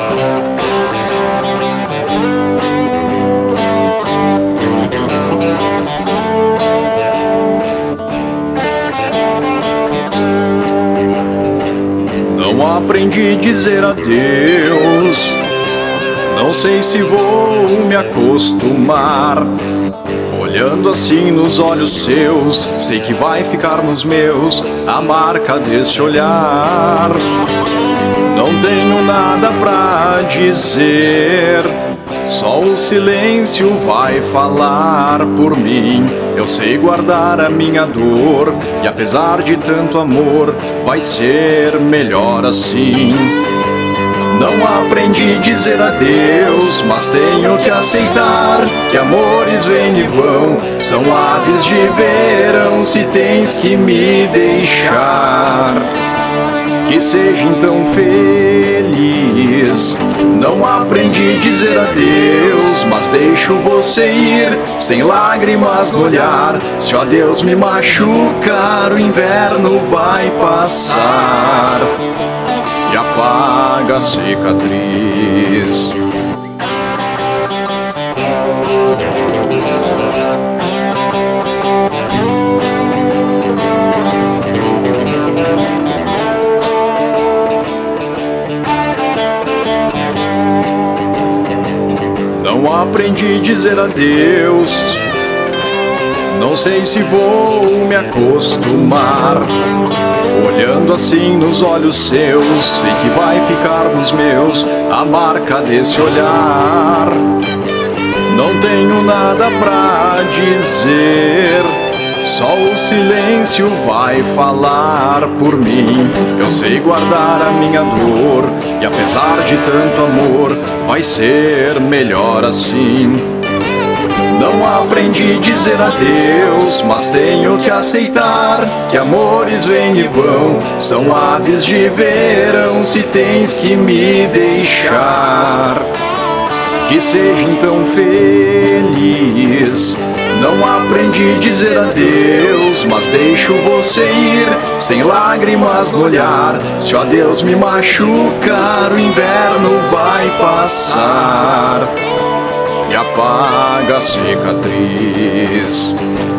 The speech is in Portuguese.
Não aprendi a dizer adeus, não sei se vou me acostumar. Olhando assim nos olhos seus, sei que vai ficar nos meus a marca desse olhar. Não tenho nada pra dizer, só o silêncio vai falar por mim. Eu sei guardar a minha dor, e apesar de tanto amor, vai ser melhor assim. Não aprendi a dizer adeus, mas tenho que aceitar que amores vêm e vão, são aves de verão. Se tens que me deixar, que seja então feliz. Não aprendi a dizer adeus, mas deixo você ir, sem lágrimas no olhar. Se o adeus me machucar, o inverno vai passar e apaga a cicatriz. Não aprendi a dizer adeus, não sei se vou me acostumar. Olhando assim nos olhos seus, sei que vai ficar nos meus a marca desse olhar. Não tenho nada pra dizer, só o silêncio vai falar por mim. Eu sei guardar a minha dor, e apesar de tanto amor, vai ser melhor assim. Não aprendi a dizer adeus, mas tenho que aceitar que amores vêm e vão, são aves de verão. Se tens que me deixar, que seja então feliz. Não aprendi a dizer adeus, mas deixo você ir, sem lágrimas no olhar. Se o adeus me machucar, o inverno vai passar e apaga a cicatriz.